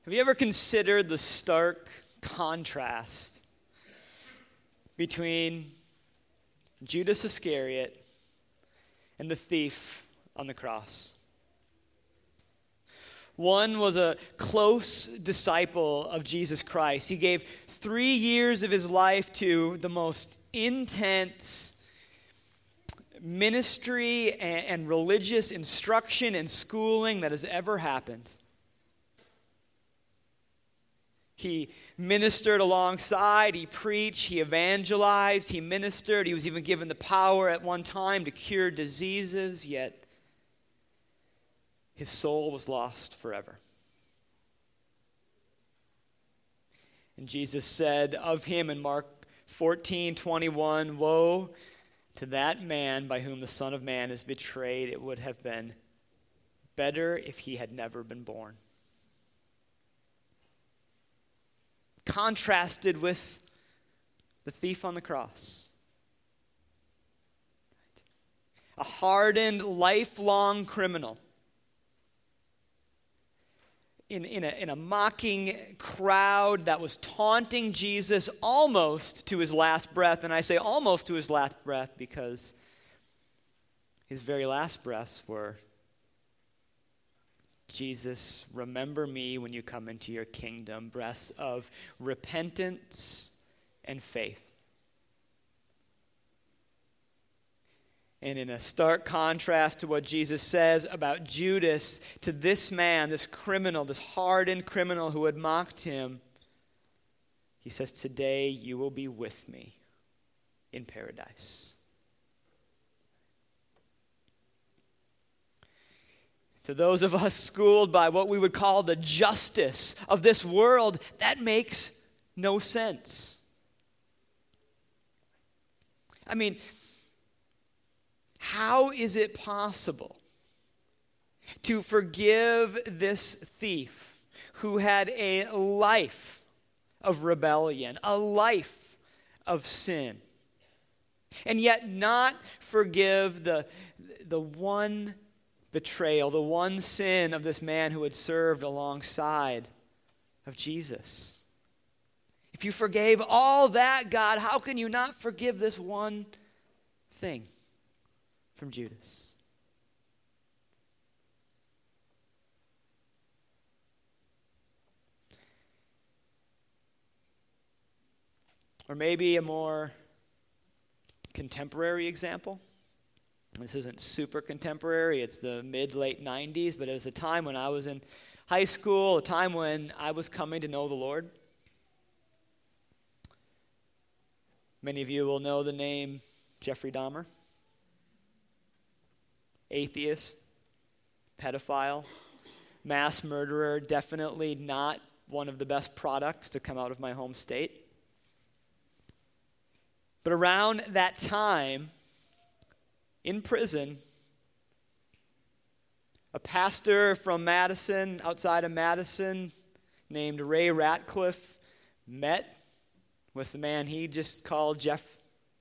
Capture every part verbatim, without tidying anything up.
Have you ever considered the stark contrast between Judas Iscariot and the thief on the cross? One was a close disciple of Jesus Christ. He gave three years of his life to the most intense ministry and, and religious instruction and schooling that has ever happened. He ministered alongside, he preached, he evangelized, he ministered. He was even given the power at one time to cure diseases, yet his soul was lost forever. And Jesus said of him in Mark fourteen twenty-one, "Woe to that man by whom the Son of Man is betrayed. It would have been better if he had never been born." Contrasted with the thief on the cross. A hardened, lifelong criminal. In, in, a, in a mocking crowd that was taunting Jesus almost to his last breath. And I say almost to his last breath because his very last breaths were, "Jesus, remember me when you come into your kingdom." Breaths of repentance and faith. And in a stark contrast to what Jesus says about Judas, to this man, this criminal, this hardened criminal who had mocked him, he says, "Today you will be with me in paradise." To those of us schooled by what we would call the justice of this world, that makes no sense. I mean, how is it possible to forgive this thief who had a life of rebellion, a life of sin, and yet not forgive the, the one betrayal, the one sin of this man who had served alongside of Jesus? If you forgave all that, God, how can you not forgive this one thing from Judas? Or maybe a more contemporary example. This isn't super contemporary. It's the mid-late nineties, but it was a time when I was in high school, a time when I was coming to know the Lord. Many of you will know the name Jeffrey Dahmer. Atheist, pedophile, mass murderer, definitely not one of the best products to come out of my home state. But around that time, in prison, a pastor from Madison, outside of Madison, named Ray Ratcliffe, met with the man he just called Jeff,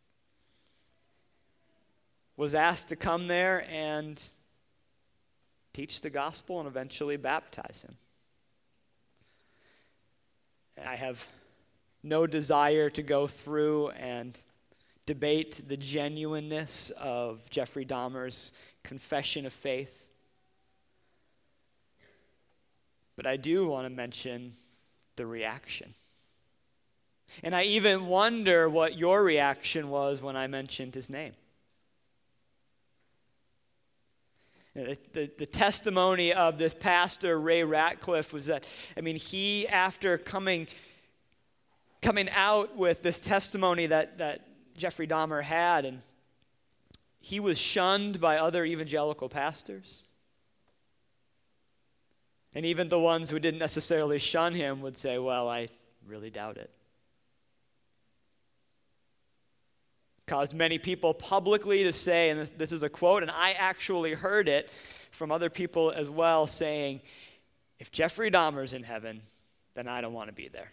was asked to come there and teach the gospel and eventually baptize him. I have no desire to go through and debate the genuineness of Jeffrey Dahmer's confession of faith. But I do want to mention the reaction. And I even wonder what your reaction was when I mentioned his name. The, the, the testimony of this pastor, Ray Ratcliffe, was that, I mean, he, after coming coming out with this testimony that, that Jeffrey Dahmer had, and he was shunned by other evangelical pastors. And even the ones who didn't necessarily shun him would say, "Well, I really doubt it." Caused many people publicly to say, and this, this is a quote, and I actually heard it from other people as well, saying, "If Jeffrey Dahmer's in heaven, then I don't want to be there."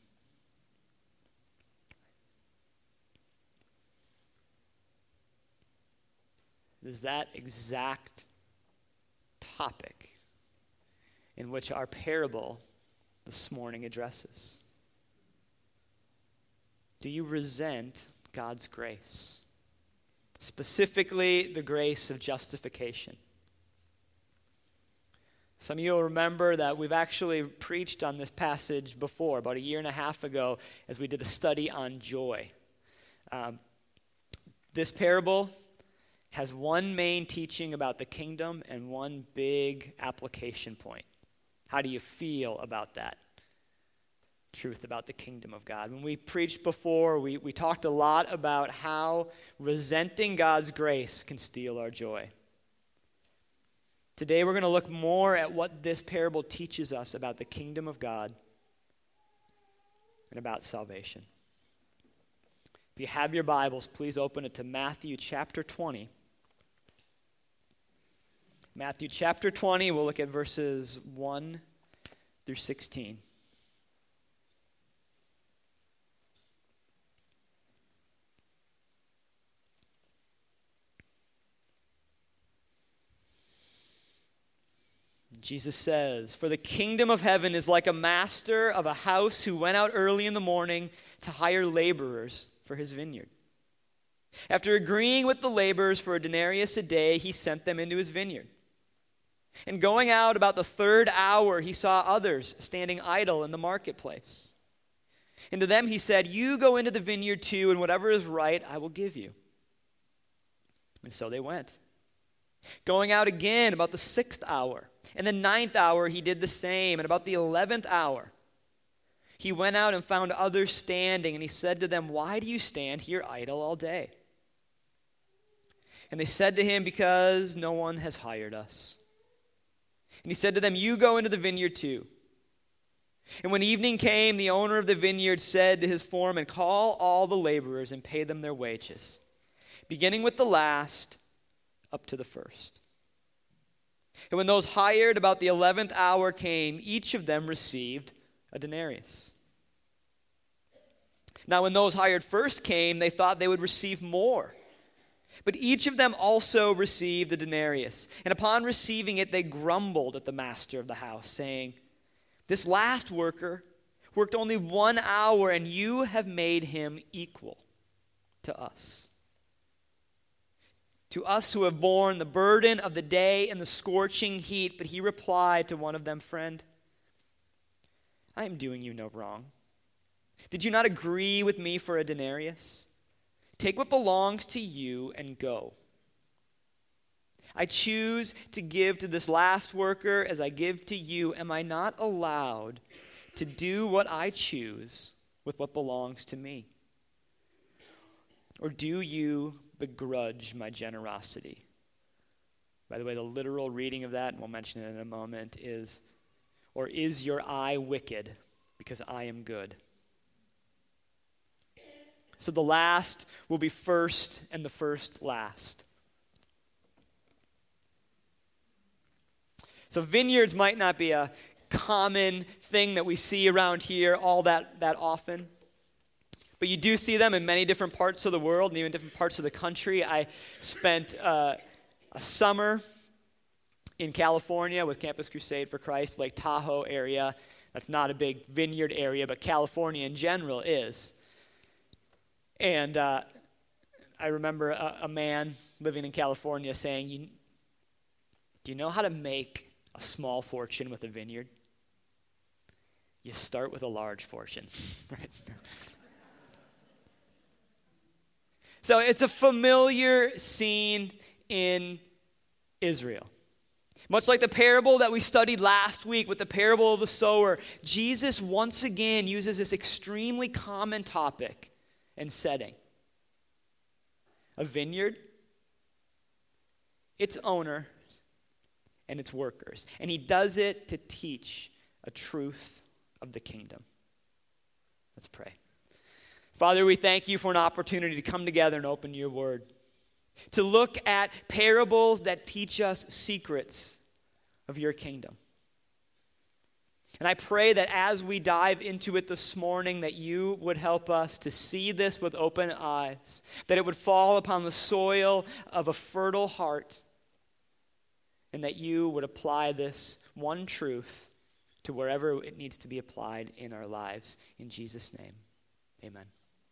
It is that exact topic in which our parable this morning addresses. Do you resent God's grace? Specifically, the grace of justification. Some of you will remember that we've actually preached on this passage before, about a year and a half ago, as we did a study on joy. Um, this parable has one main teaching about the kingdom and one big application point. How do you feel about that truth about the kingdom of God? When we preached before, we, we talked a lot about how resenting God's grace can steal our joy. Today we're going to look more at what this parable teaches us about the kingdom of God and about salvation. If you have your Bibles, please open it to Matthew chapter twenty. Matthew chapter twenty, we'll look at verses one through sixteen. Jesus says, "For the kingdom of heaven is like a master of a house who went out early in the morning to hire laborers for his vineyard. After agreeing with the laborers for a denarius a day, he sent them into his vineyard. And going out about the third hour, he saw others standing idle in the marketplace. And to them he said, 'You go into the vineyard too, and whatever is right I will give you.' And so they went. Going out again about the sixth hour, and the ninth hour he did the same, and about the eleventh hour he went out and found others standing, and he said to them, 'Why do you stand here idle all day?' And they said to him, 'Because no one has hired us.' And he said to them, 'You go into the vineyard too.' And when evening came, the owner of the vineyard said to his foreman, 'Call all the laborers and pay them their wages, beginning with the last up to the first.' And when those hired about the eleventh hour came, each of them received a denarius. Now when those hired first came, they thought they would receive more. But each of them also received a denarius. And upon receiving it, they grumbled at the master of the house, saying, 'This last worker worked only one hour, and you have made him equal to us. To us who have borne the burden of the day and the scorching heat.' But he replied to one of them, 'Friend, I am doing you no wrong. Did you not agree with me for a denarius? Take what belongs to you and go. I choose to give to this last worker as I give to you. Am I not allowed to do what I choose with what belongs to me? Or do you begrudge my generosity?' By the way, the literal reading of that, and we'll mention it in a moment, is, 'Or is your eye wicked because I am good?' So the last will be first and the first last. So vineyards might not be a common thing that we see around here all that, that often. But you do see them in many different parts of the world and even different parts of the country. I spent uh, a summer in California with Campus Crusade for Christ, Lake Tahoe area. That's not a big vineyard area, but California in general is. And uh, I remember a, a man living in California saying, you, do you know how to make a small fortune with a vineyard? You start with a large fortune, right? So it's a familiar scene in Israel. Much like the parable that we studied last week with the parable of the sower, Jesus once again uses this extremely common topic and setting. A vineyard, its owner, and its workers. And he does it to teach a truth of the kingdom. Let's pray. Father, we thank you for an opportunity to come together and open your word. To look at parables that teach us secrets of your kingdom. And I pray that as we dive into it this morning, that you would help us to see this with open eyes, that it would fall upon the soil of a fertile heart, and that you would apply this one truth to wherever it needs to be applied in our lives. In Jesus' name, amen.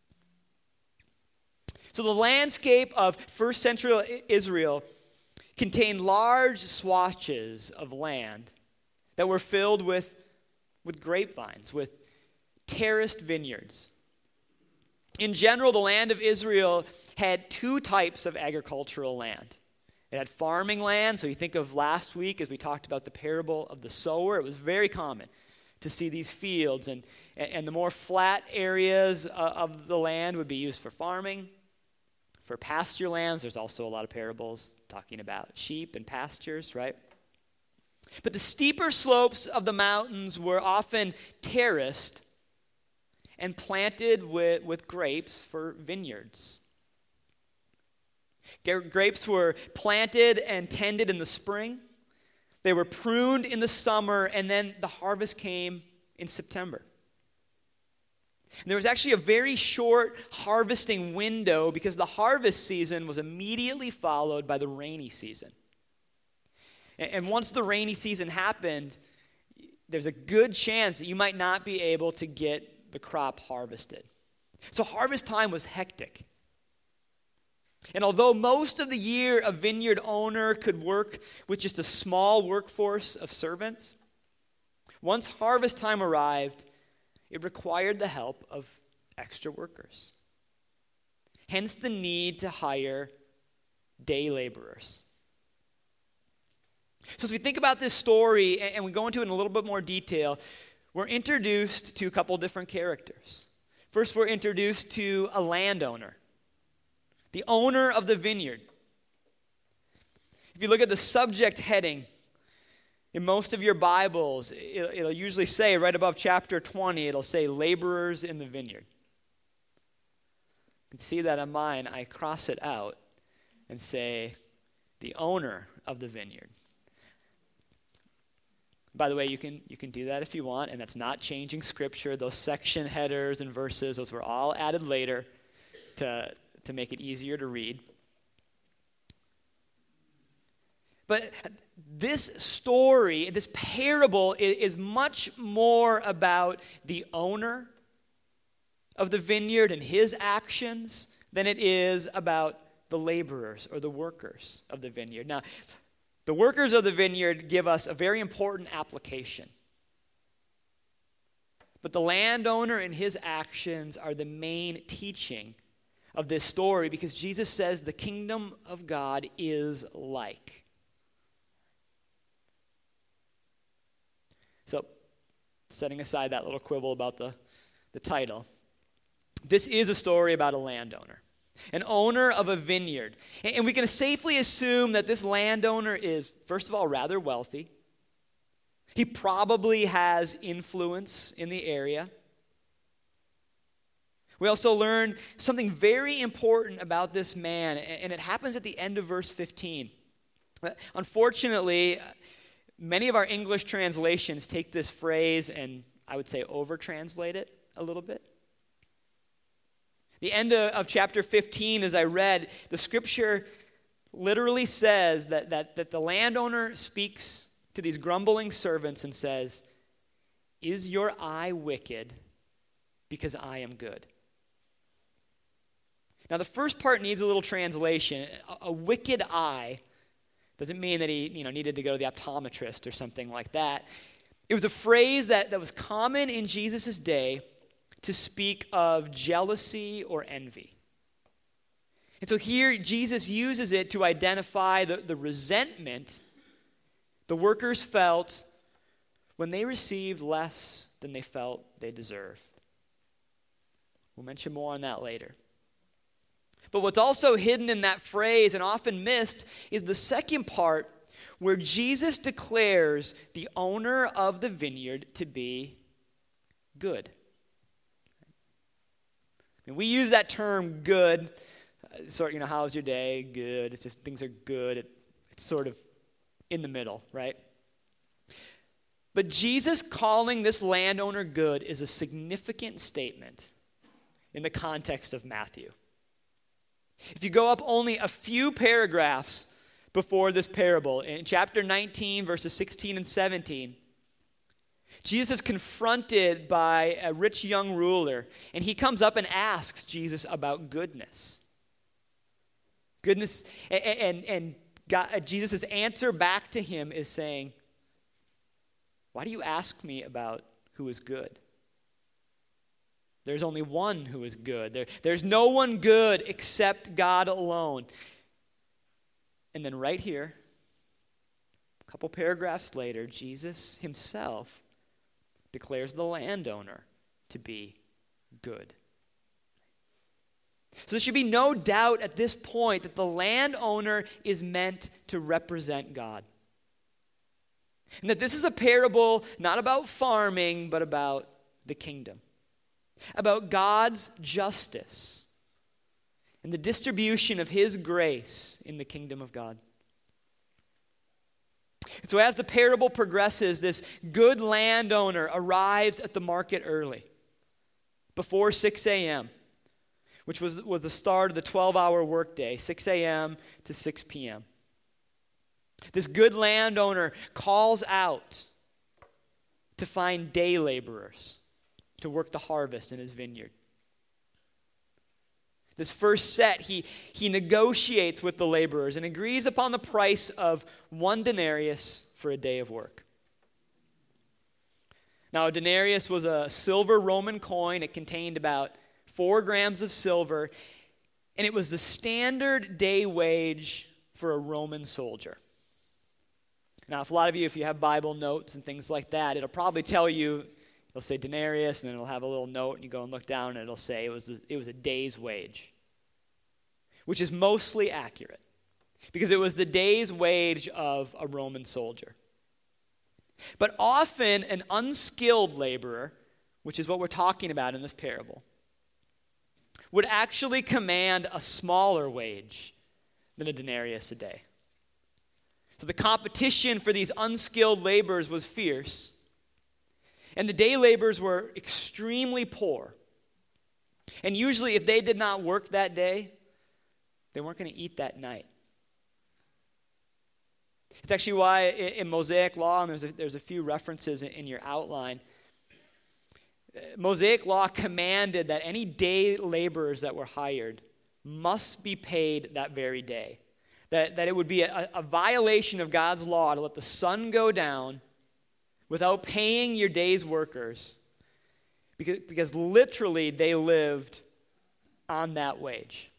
So the landscape of first century Israel contained large swatches of land that were filled with, with grapevines, with terraced vineyards. In general, the land of Israel had two types of agricultural land. It had farming land, so you think of last week as we talked about the parable of the sower. It was very common to see these fields, and, and the more flat areas of the land would be used for farming. For pasture lands, there's also a lot of parables talking about sheep and pastures, right? But the steeper slopes of the mountains were often terraced and planted with, with grapes for vineyards. Grapes were planted and tended in the spring. They were pruned in the summer, and then the harvest came in September. And there was actually a very short harvesting window because the harvest season was immediately followed by the rainy season. And once the rainy season happened, there's a good chance that you might not be able to get the crop harvested. So harvest time was hectic. And although most of the year a vineyard owner could work with just a small workforce of servants, once harvest time arrived, it required the help of extra workers. Hence the need to hire day laborers. So as we think about this story and we go into it in a little bit more detail, we're introduced to a couple different characters. First, we're introduced to a landowner, the owner of the vineyard. If you look at the subject heading in most of your Bibles, it'll usually say right above chapter twenty, it'll say laborers in the vineyard. You can see that on mine. I cross it out and say the owner of the vineyard. By the way, you can you can do that if you want, and that's not changing Scripture. Those section headers and verses, those were all added later to, to make it easier to read. But this story, this parable, is much more about the owner of the vineyard and his actions than it is about the laborers or the workers of the vineyard. Now, the workers of the vineyard give us a very important application. But the landowner and his actions are the main teaching of this story because Jesus says the kingdom of God is like. So, setting aside that little quibble about the, the title, this is a story about a landowner, an owner of a vineyard. And, and we can safely assume that this landowner is, first of all, rather wealthy. He probably has influence in the area. We also learn something very important about this man, and it happens at the end of verse fifteen. Unfortunately, many of our English translations take this phrase and I would say over-translate it a little bit. The end of, of chapter fifteen, as I read, the scripture literally says that, that, that the landowner speaks to these grumbling servants and says, "Is your eye wicked because I am good?" Now, the first part needs a little translation. A, a wicked eye doesn't mean that he you know, needed to go to the optometrist or something like that. It was a phrase that, that was common in Jesus' day to speak of jealousy or envy. And so here, Jesus uses it to identify the, the resentment the workers felt when they received less than they felt they deserved. We'll mention more on that later. But what's also hidden in that phrase and often missed is the second part where Jesus declares the owner of the vineyard to be good. And we use that term good, uh, sort of, you know, how's your day? Good. It's just things are good. It, it's sort of in the middle, right? But Jesus calling this landowner good is a significant statement in the context of Matthew. If you go up only a few paragraphs before this parable, in chapter nineteen, verses sixteen and seventeen, Jesus is confronted by a rich young ruler, and he comes up and asks Jesus about goodness. Goodness, and, and, and God, Jesus' answer back to him is saying, why do you ask me about who is good? There's only one who is good. There, there's no one good except God alone. And then right here, a couple paragraphs later, Jesus himself declares the landowner to be good. So there should be no doubt at this point that the landowner is meant to represent God. And that this is a parable not about farming, but about the kingdom. About God's justice and the distribution of his grace in the kingdom of God. So as the parable progresses, this good landowner arrives at the market early, before six a.m., which was, was the start of the twelve-hour workday, six a.m. to six p.m. This good landowner calls out to find day laborers to work the harvest in his vineyard. This first set, he, he negotiates with the laborers and agrees upon the price of one denarius for a day of work. Now, a denarius was a silver Roman coin. It contained about four grams of silver, and it was the standard day wage for a Roman soldier. Now, if a lot of you, if you have Bible notes and things like that, it'll probably tell you, it'll say denarius, and then it'll have a little note, and you go and look down, and it'll say it was a, it was a day's wage, which is mostly accurate, because it was the day's wage of a Roman soldier. But often, an unskilled laborer, which is what we're talking about in this parable, would actually command a smaller wage than a denarius a day. So the competition for these unskilled laborers was fierce, and the day laborers were extremely poor. And usually, if they did not work that day, they weren't going to eat that night. It's actually why in Mosaic law, and there's a, there's a few references in, in your outline, Mosaic law commanded that any day laborers that were hired must be paid that very day. That, that it would be a, a violation of God's law to let the sun go down without paying your day's workers, because, because literally they lived on that wage.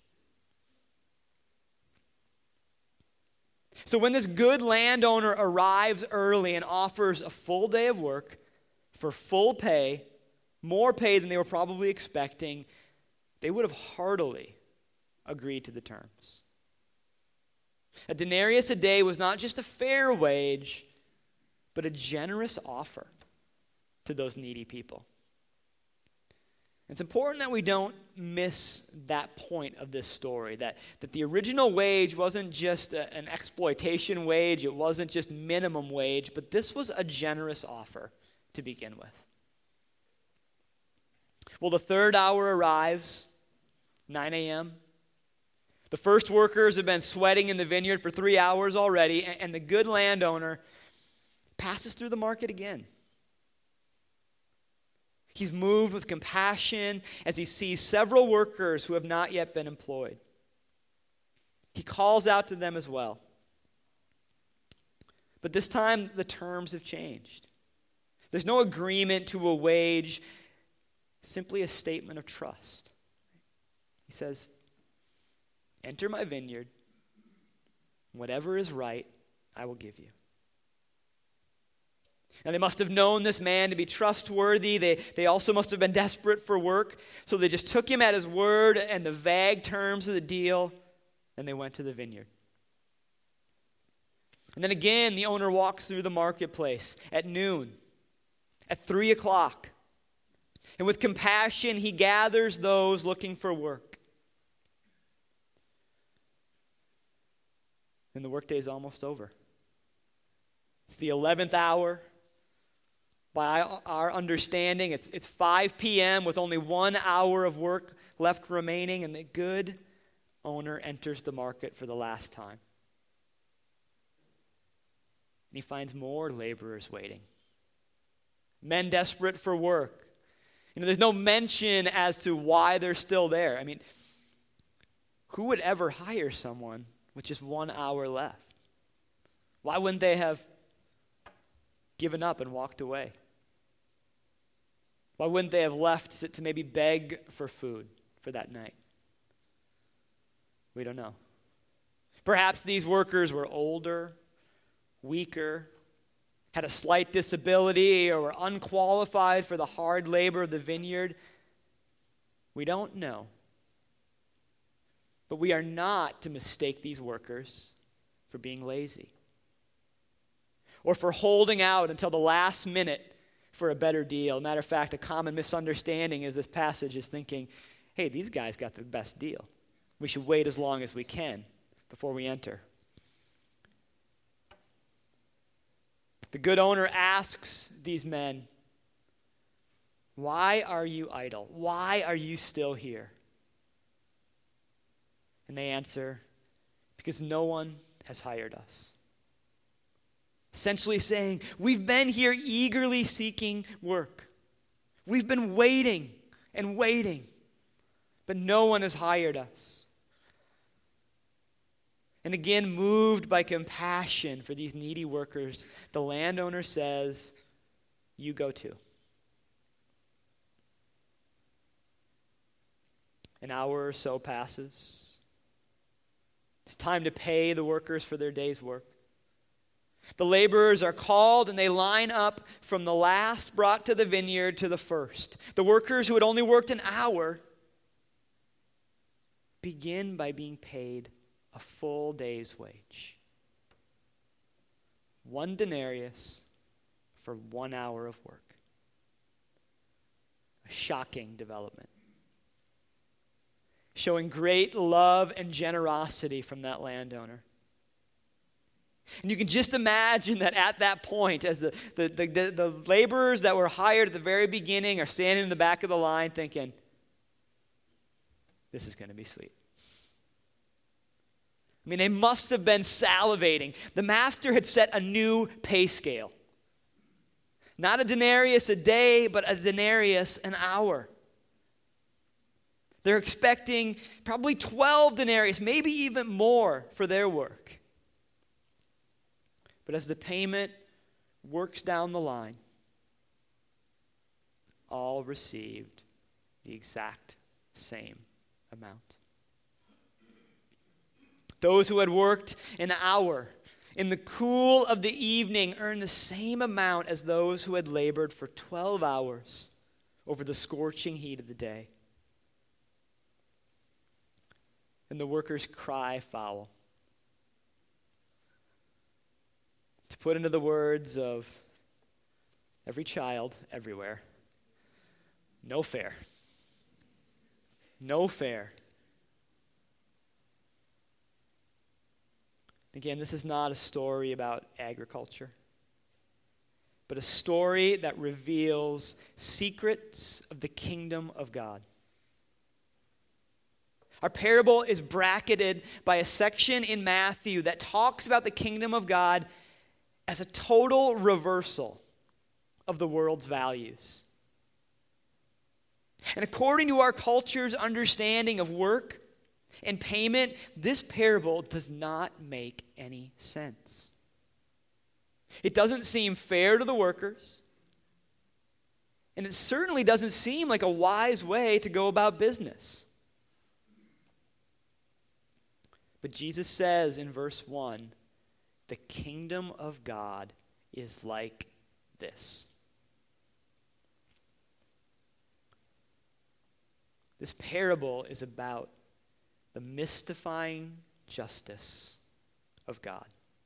So when this good landowner arrives early and offers a full day of work for full pay, more pay than they were probably expecting, they would have heartily agreed to the terms. A denarius a day was not just a fair wage, but a generous offer to those needy people. It's important that we don't miss that point of this story, that, that the original wage wasn't just a, an exploitation wage, it wasn't just minimum wage, but this was a generous offer to begin with. Well, the third hour arrives, nine a.m. The first workers have been sweating in the vineyard for three hours already, and, and the good landowner passes through the market again. He's moved with compassion as he sees several workers who have not yet been employed. He calls out to them as well. But this time, the terms have changed. There's no agreement to a wage, simply a statement of trust. He says, "Enter my vineyard. Whatever is right, I will give you." Now, they must have known this man to be trustworthy. They, they also must have been desperate for work. So they just took him at his word and the vague terms of the deal, and they went to the vineyard. And then again, the owner walks through the marketplace at noon, at three o'clock. And with compassion, he gathers those looking for work. And the workday is almost over. It's the eleventh hour. By our understanding, it's, it's five p.m. with only one hour of work left remaining, and the good owner enters the market for the last time. And he finds more laborers waiting. men desperate for work. You know, there's no mention as to why they're still there. I mean, who would ever hire someone with just one hour left? Why wouldn't they have given up and walked away? Why wouldn't they have left to maybe beg for food for that night? We don't know. Perhaps these workers were older, weaker, had a slight disability, or were unqualified for the hard labor of the vineyard. We don't know. But we are not to mistake these workers for being lazy or for holding out until the last minute for a better deal. Matter of fact, a common misunderstanding is this passage is thinking, hey, these guys got the best deal. We should wait as long as we can before we enter. The good owner asks these men, why are you idle? Why are you still here? And they answer, because no one has hired us. Essentially saying, we've been here eagerly seeking work. We've been waiting and waiting, but no one has hired us. And again, moved by compassion for these needy workers, the landowner says, you go too. An hour or so passes. It's time to pay the workers for their day's work. The laborers are called and they line up from the last brought to the vineyard to the first. The workers who had only worked an hour begin by being paid a full day's wage. One denarius for one hour of work. A shocking development. Showing great love and generosity from that landowner. And you can just imagine that at that point, as the, the, the, the, the laborers that were hired at the very beginning are standing in the back of the line thinking, this is going to be sweet. I mean, they must have been salivating. The master had set a new pay scale. Not a denarius a day, but a denarius an hour. They're expecting probably twelve denarius, maybe even more for their work. But as the payment works down the line, all received the exact same amount. Those who had worked an hour in the cool of the evening earned the same amount as those who had labored for twelve hours over the scorching heat of the day. And the workers cry foul. To put into the words of every child everywhere, no fair. No fair. Again, this is not a story about agriculture, but a story that reveals secrets of the kingdom of God. Our parable is bracketed by a section in Matthew that talks about the kingdom of God as a total reversal of the world's values. And according to our culture's understanding of work and payment, this parable does not make any sense. It doesn't seem fair to the workers, and it certainly doesn't seem like a wise way to go about business. But Jesus says in verse one, the kingdom of God is like this. This parable is about the mystifying justice of God.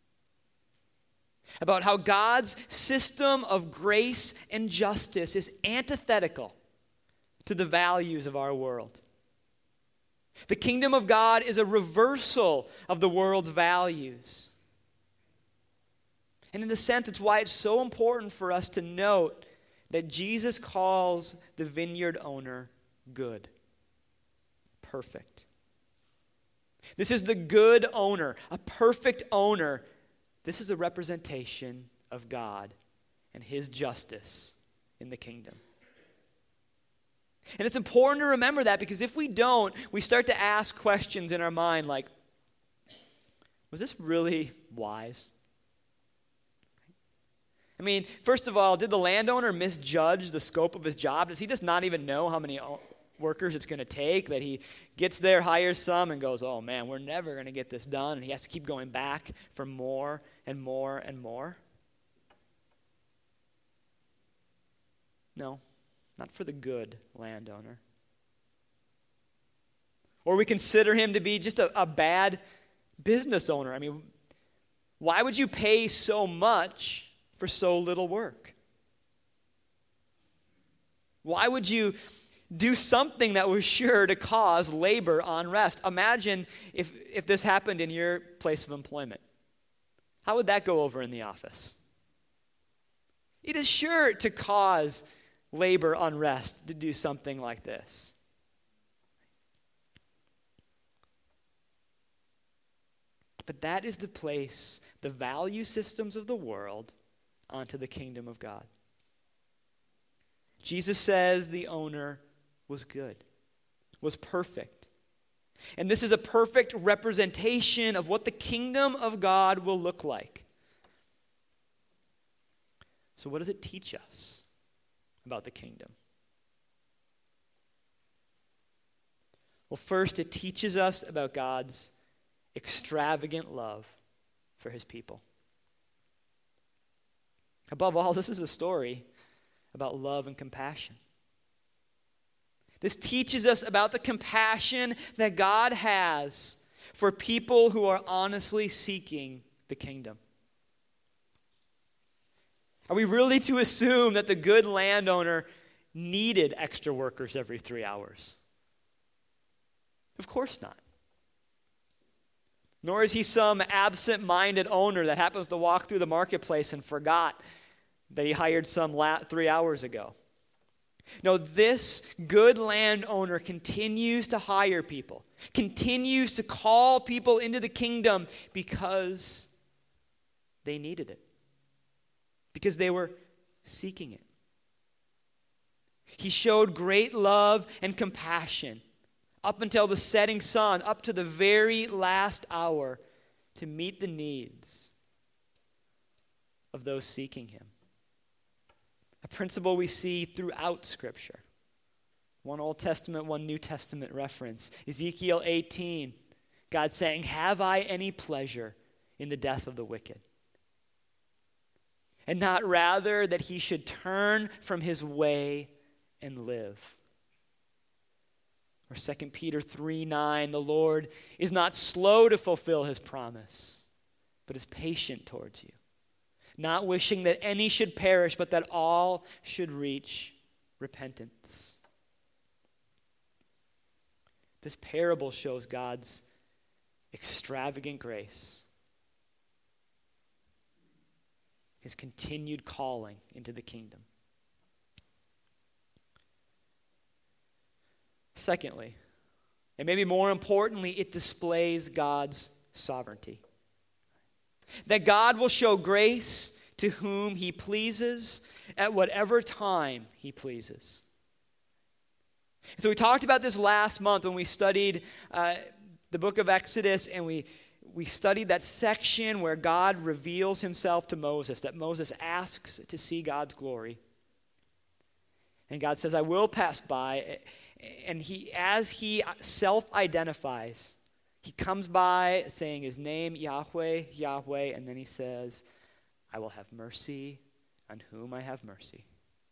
About how God's system of grace and justice is antithetical to the values of our world. The kingdom of God is a reversal of the world's values. And in a sense, it's why it's so important for us to note that Jesus calls the vineyard owner good, perfect. This is the good owner, a perfect owner. This is a representation of God and his justice in the kingdom. And it's important to remember that, because if we don't, we start to ask questions in our mind like, was this really wise? I mean, first of all, did the landowner misjudge the scope of his job? Does he just not even know how many workers it's going to take, that he gets there, hires some, and goes, oh man, we're never going to get this done, and he has to keep going back for more and more and more? No, not for the good landowner. Or we consider him to be just a, a bad business owner. I mean, why would you pay so much for so little work? Why would you do something that was sure to cause labor unrest? Imagine if, if this happened in your place of employment. How would that go over in the office? It is sure to cause labor unrest to do something like this. But that is to place the value systems of the world onto the kingdom of God. Jesus says the owner was good, was perfect. And this is a perfect representation of what the kingdom of God will look like. So what does it teach us about the kingdom? Well, first, it teaches us about God's extravagant love for his people. Above all, this is a story about love and compassion. This teaches us about the compassion that God has for people who are honestly seeking the kingdom. Are we really to assume that the good landowner needed extra workers every three hours? Of course not. Nor is he some absent-minded owner that happens to walk through the marketplace and forgot that he hired some la- three hours ago. No, this good landowner continues to hire people, continues to call people into the kingdom because they needed it, because they were seeking it. He showed great love and compassion up until the setting sun, up to the very last hour, to meet the needs of those seeking him. A principle we see throughout Scripture. One Old Testament, one New Testament reference. Ezekiel eighteen, God saying, "Have I any pleasure in the death of the wicked? And not rather that he should turn from his way and live." Or Second Peter three nine, "The Lord is not slow to fulfill his promise, but is patient towards you, not wishing that any should perish, but that all should reach repentance." This parable shows God's extravagant grace, his continued calling into the kingdom. Secondly, and maybe more importantly, it displays God's sovereignty. That God will show grace to whom he pleases at whatever time he pleases. So we talked about this last month when we studied uh, the book of Exodus, and we, we studied that section where God reveals himself to Moses, that Moses asks to see God's glory. And God says, "I will pass by." And he, as he self-identifies, he comes by saying his name, Yahweh, Yahweh, and then he says, "I will have mercy on whom I have mercy."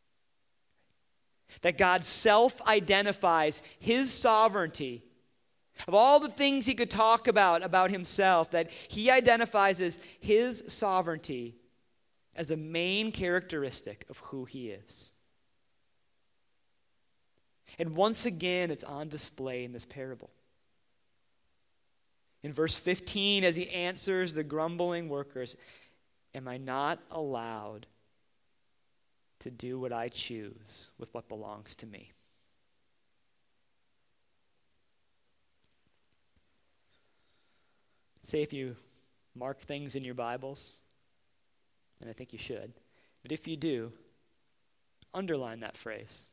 That God self-identifies his sovereignty. Of all the things he could talk about, about himself, that he identifies as his sovereignty as a main characteristic of who he is. And once again, it's on display in this parable. In verse fifteen, as he answers the grumbling workers, "Am I not allowed to do what I choose with what belongs to me?" Say if you mark things in your Bibles, and I think you should, but if you do, underline that phrase.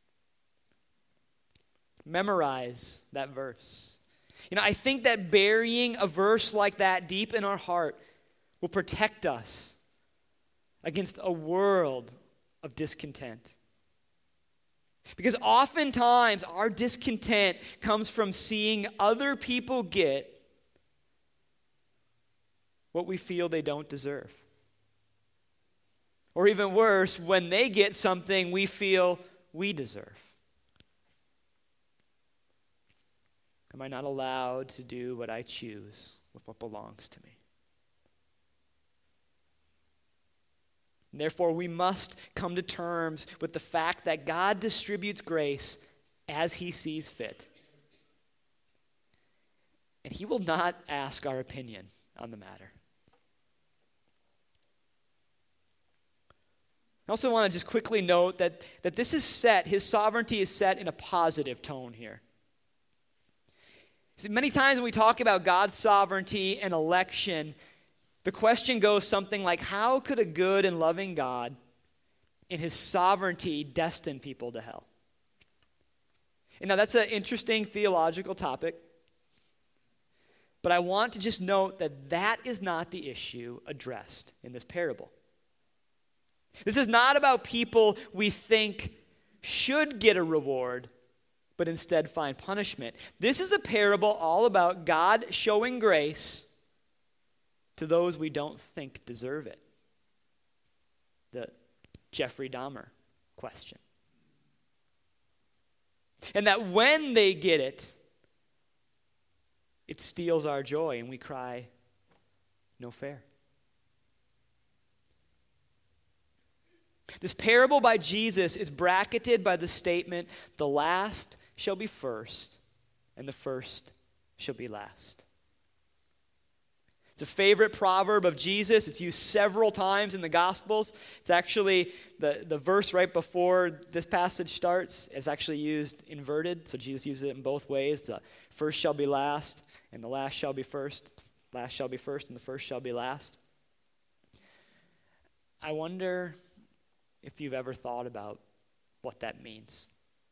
Memorize that verse. You know, I think that burying a verse like that deep in our heart will protect us against a world of discontent. Because oftentimes our discontent comes from seeing other people get what we feel they don't deserve. Or even worse, when they get something we feel we deserve. Am I not allowed to do what I choose with what belongs to me? Therefore, we must come to terms with the fact that God distributes grace as he sees fit. And he will not ask our opinion on the matter. I also want to just quickly note that, that this is set, his sovereignty is set in a positive tone here. See, many times when we talk about God's sovereignty and election, the question goes something like, how could a good and loving God in his sovereignty destine people to hell? And now that's an interesting theological topic, but I want to just note that that is not the issue addressed in this parable. This is not about people we think should get a reward, but instead find punishment. This is a parable all about God showing grace to those we don't think deserve it. The Jeffrey Dahmer question. And that when they get it, it steals our joy and we cry, no fair. This parable by Jesus is bracketed by the statement, the last shall be first, and the first shall be last. It's a favorite proverb of Jesus. It's used several times in the Gospels. It's actually, the, the verse right before this passage starts is actually used inverted. So Jesus uses it in both ways. The first shall be last, and the last shall be first. Last shall be first, and the first shall be last. I wonder if you've ever thought about what that means.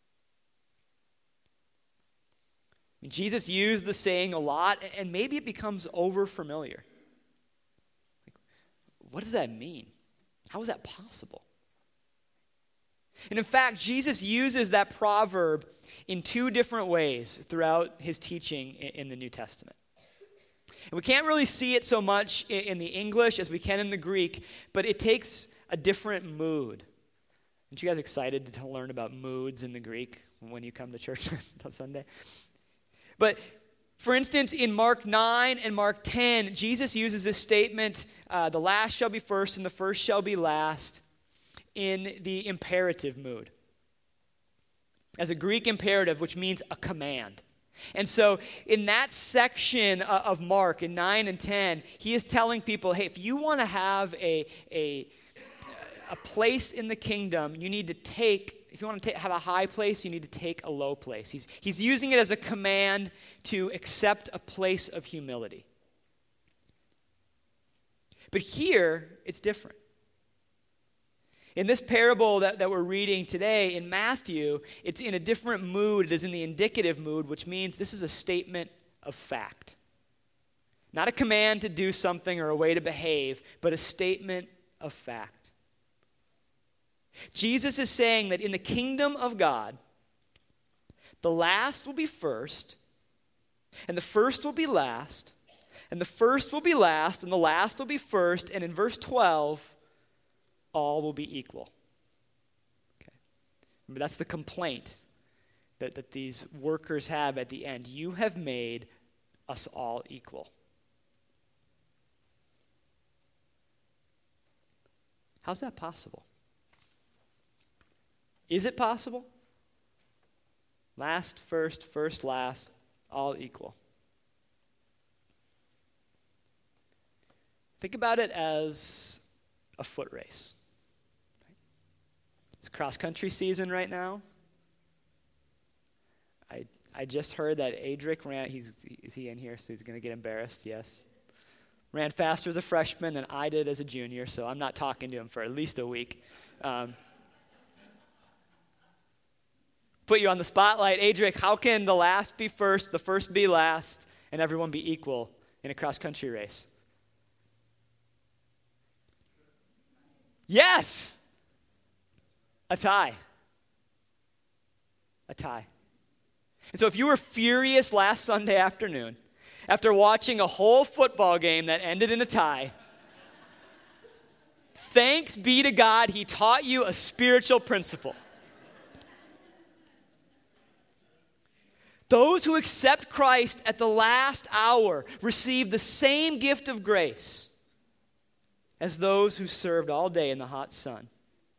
I mean, Jesus used the saying a lot, and maybe it becomes over familiar. Like, what does that mean? How is that possible? And in fact, Jesus uses that proverb in two different ways throughout his teaching in the New Testament. And we can't really see it so much in the English as we can in the Greek, but it takes a different mood. Aren't you guys excited to learn about moods in the Greek when you come to church on Sunday? But for instance, in Mark nine and Mark ten, Jesus uses this statement, uh, the last shall be first and the first shall be last, in the imperative mood. As a Greek imperative, which means a command. And so in that section of Mark, in nine and ten, he is telling people, hey, if you want to have a, a, a place in the kingdom, you need to take If you want to ta- have a high place, you need to take a low place. He's, he's using it as a command to accept a place of humility. But here, it's different. In this parable that, that we're reading today in Matthew, it's in a different mood. It is in the indicative mood, which means this is a statement of fact. Not a command to do something or a way to behave, but a statement of fact. Jesus is saying that in the kingdom of God, the last will be first, and the first will be last, and the first will be last, and the last will be first, and in verse twelve, all will be equal. Okay. Remember, that's the complaint that, that these workers have at the end. You have made us all equal. How's that possible? Is it possible? Last, first, first, last, all equal. Think about it as a foot race. It's cross-country season right now. I I just heard that Adric ran, he's, is he in here, so he's going to get embarrassed, yes. Ran faster as a freshman than I did as a junior, so I'm not talking to him for at least a week. Um, Put you on the spotlight. Adric, how can the last be first, the first be last, and everyone be equal in a cross-country race? Yes! A tie. A tie. And so if you were furious last Sunday afternoon after watching a whole football game that ended in a tie, thanks be to God, he taught you a spiritual principle. Those who accept Christ at the last hour receive the same gift of grace as those who served all day in the hot sun.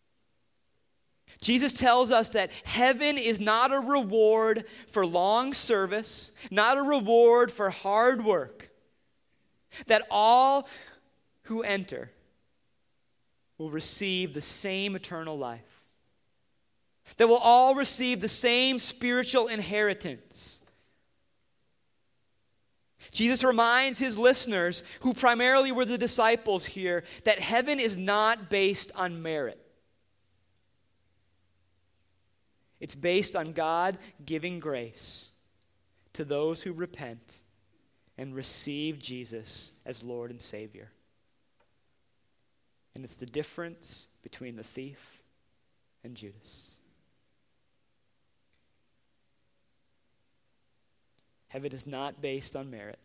Jesus tells us that heaven is not a reward for long service, not a reward for hard work, that all who enter will receive the same eternal life. That will all receive the same spiritual inheritance. Jesus reminds his listeners, who primarily were the disciples here, that heaven is not based on merit. It's based on God giving grace to those who repent and receive Jesus as Lord and Savior. And it's the difference between the thief and Judas. Heaven is not based on merit.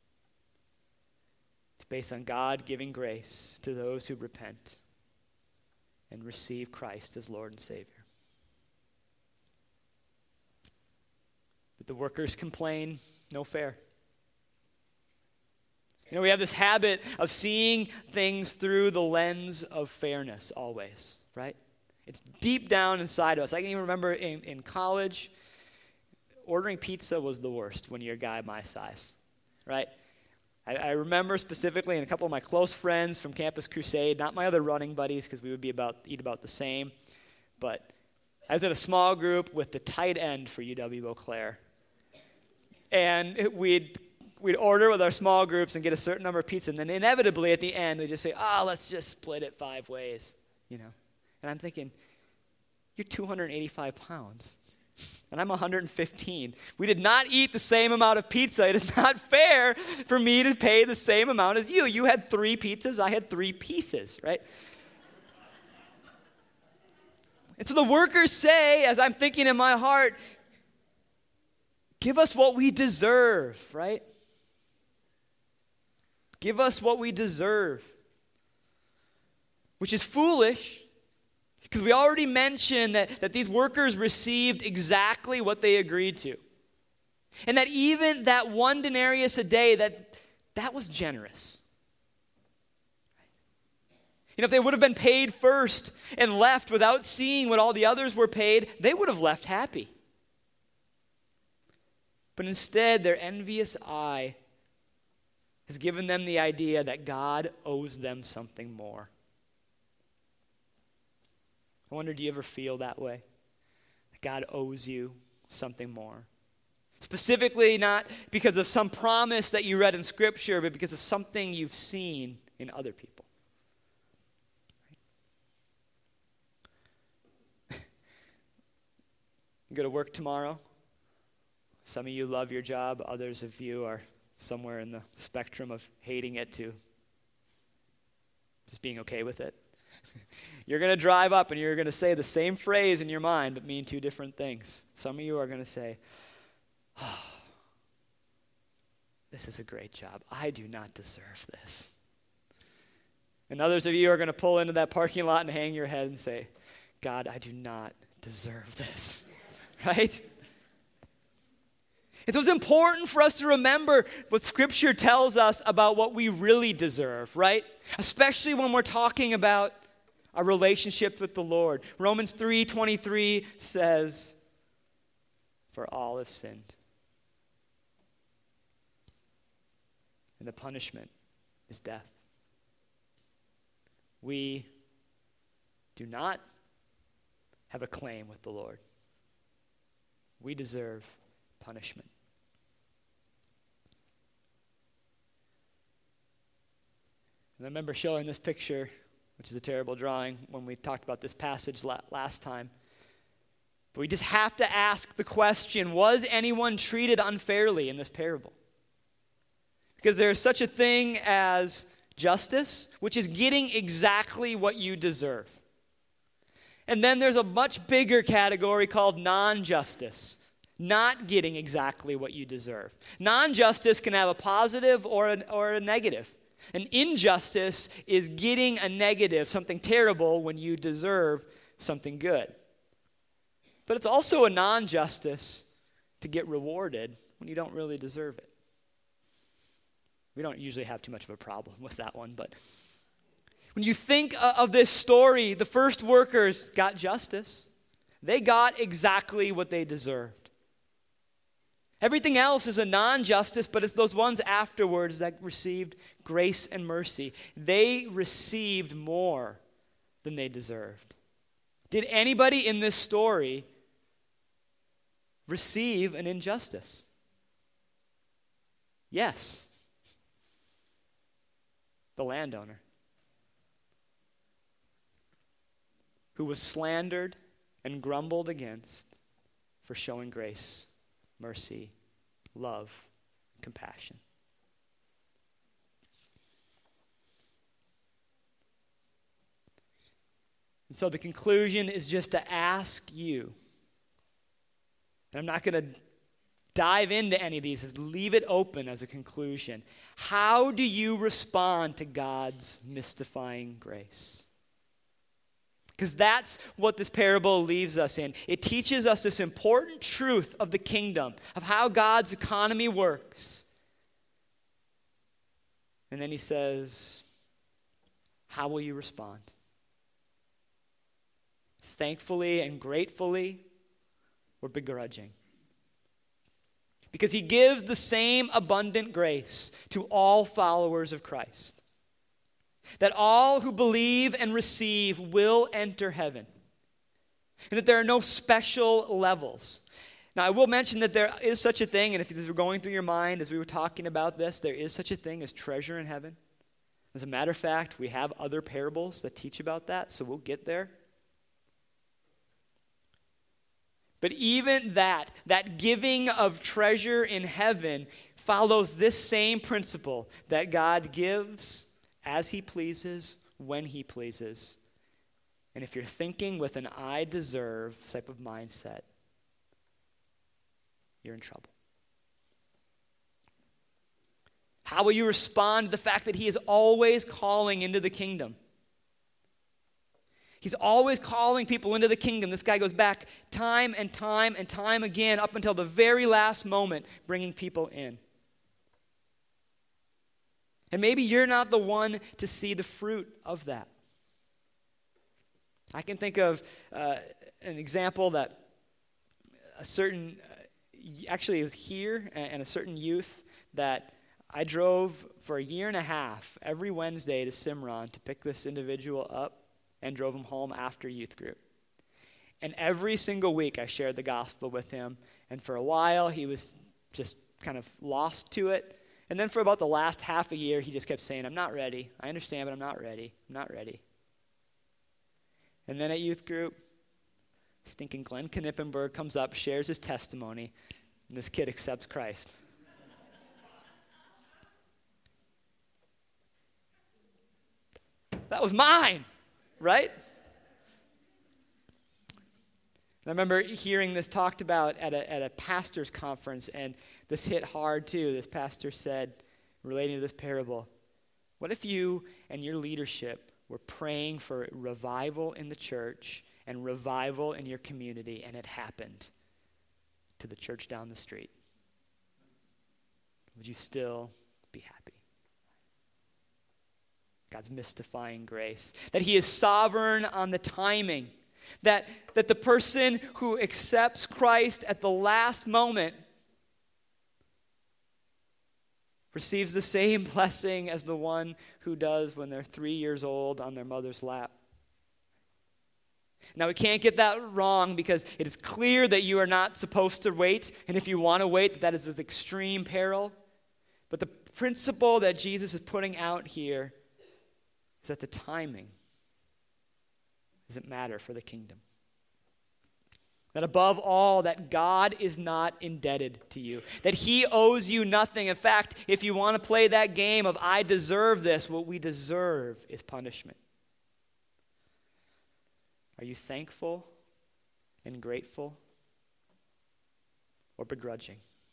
It's based on God giving grace to those who repent and receive Christ as Lord and Savior. Did the workers complain? No fair. You know, we have this habit of seeing things through the lens of fairness always, right? It's deep down inside of us. I can even remember in, in college, ordering pizza was the worst when you're a guy my size, right? I, I remember specifically, and a couple of my close friends from Campus Crusade, not my other running buddies because we would be about eat about the same, but I was in a small group with the tight end for U W-Eau Claire, and we'd we'd order with our small groups and get a certain number of pizza, and then inevitably at the end they just say, "Ah, oh, let's just split it five ways," you know. And I'm thinking, you're two hundred eighty-five pounds. And I'm one hundred fifteen. We did not eat the same amount of pizza. It is not fair for me to pay the same amount as you. You had three pizzas. I had three pieces, right? And so the workers say, as I'm thinking in my heart, give us what we deserve, right? Give us what we deserve. Which is foolish. Because we already mentioned that, that these workers received exactly what they agreed to. And that even that one denarius a day, that, that was generous. You know, if they would have been paid first and left without seeing what all the others were paid, they would have left happy. But instead, their envious eye has given them the idea that God owes them something more. I wonder, do you ever feel that way? That God owes you something more? Specifically, not because of some promise that you read in Scripture, but because of something you've seen in other people. You go to work tomorrow. Some of you love your job. Others of you are somewhere in the spectrum of hating it to just being okay with it. You're going to drive up and you're going to say the same phrase in your mind but mean two different things. Some of you are going to say, oh, this is a great job. I do not deserve this. And others of you are going to pull into that parking lot and hang your head and say, God, I do not deserve this. Right? It was important for us to remember what Scripture tells us about what we really deserve, right? Especially when we're talking about our relationship with the Lord. Romans three twenty-three says, for all have sinned. And the punishment is death. We do not have a claim with the Lord. We deserve punishment. And I remember showing this picture, which is a terrible drawing, when we talked about this passage la- last time. But we just have to ask the question, was anyone treated unfairly in this parable? Because there is such a thing as justice, which is getting exactly what you deserve. And then there's a much bigger category called non-justice, not getting exactly what you deserve. Non-justice can have a positive or a, or a negative. An injustice is getting a negative, something terrible, when you deserve something good. But it's also a non-justice to get rewarded when you don't really deserve it. We don't usually have too much of a problem with that one, but when you think of this story, the first workers got justice. They got exactly what they deserved. Everything else is a non-justice, but it's those ones afterwards that received grace and mercy. They received more than they deserved. Did anybody in this story receive an injustice? Yes. The landowner, who was slandered and grumbled against for showing grace, mercy, love, compassion. And so the conclusion is just to ask you, and I'm not going to dive into any of these, just leave it open as a conclusion. How do you respond to God's mystifying grace? Because that's what this parable leaves us in. It teaches us this important truth of the kingdom, of how God's economy works. And then he says, how will you respond? Thankfully and gratefully, or begrudging? Because he gives the same abundant grace to all followers of Christ. That all who believe and receive will enter heaven. And that there are no special levels. Now, I will mention that there is such a thing, and if this were going through your mind as we were talking about this, there is such a thing as treasure in heaven. As a matter of fact, we have other parables that teach about that, so we'll get there. But even that, that giving of treasure in heaven follows this same principle that God gives as he pleases, when he pleases. And if you're thinking with an I deserve type of mindset, you're in trouble. How will you respond to the fact that he is always calling into the kingdom? He's always calling people into the kingdom. This guy goes back time and time and time again up until the very last moment, bringing people in. And maybe you're not the one to see the fruit of that. I can think of uh, an example that a certain, uh, actually it was here, and a certain youth that I drove for a year and a half every Wednesday to Cimarron to pick this individual up and drove him home after youth group. And every single week I shared the gospel with him. And for a while he was just kind of lost to it. And then for about the last half a year he just kept saying, I'm not ready. I understand, but I'm not ready. I'm not ready. And then at youth group, stinking Glenn Knippenberg comes up, shares his testimony, and this kid accepts Christ. That was mine. Right? I remember hearing this talked about at a, at a pastor's conference, and this hit hard too. This pastor said, relating to this parable, what if you and your leadership were praying for revival in the church and revival in your community, and it happened to the church down the street? Would you still be happy? God's mystifying grace. That he is sovereign on the timing. That, that the person who accepts Christ at the last moment receives the same blessing as the one who does when they're three years old on their mother's lap. Now, we can't get that wrong because it is clear that you are not supposed to wait. And if you want to wait, that is with extreme peril. But the principle that Jesus is putting out here is that the timing doesn't matter for the kingdom. That above all, that God is not indebted to you. That he owes you nothing. In fact, if you want to play that game of I deserve this, what we deserve is punishment. Are you thankful and grateful, or begrudging?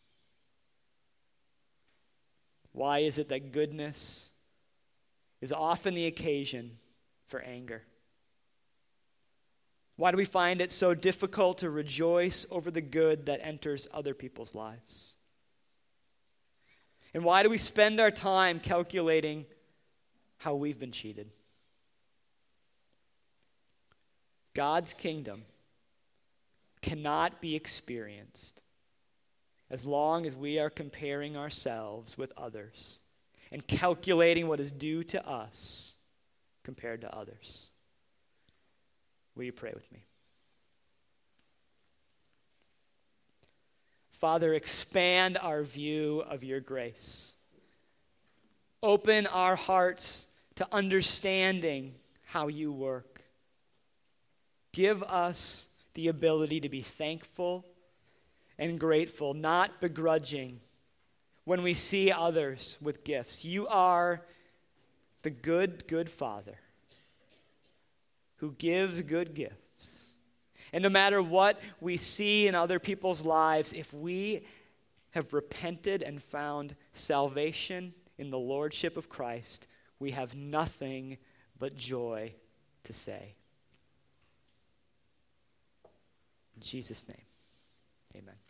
Why is it that goodness is often the occasion for anger? Why do we find it so difficult to rejoice over the good that enters other people's lives? And why do we spend our time calculating how we've been cheated? God's kingdom cannot be experienced as long as we are comparing ourselves with others and calculating what is due to us compared to others. Will you pray with me? Father, expand our view of your grace. Open our hearts to understanding how you work. Give us the ability to be thankful and grateful, not begrudging when we see others with gifts. You are the good, good Father who gives good gifts. And no matter what we see in other people's lives, if we have repented and found salvation in the lordship of Christ, we have nothing but joy to say. In Jesus' name, amen.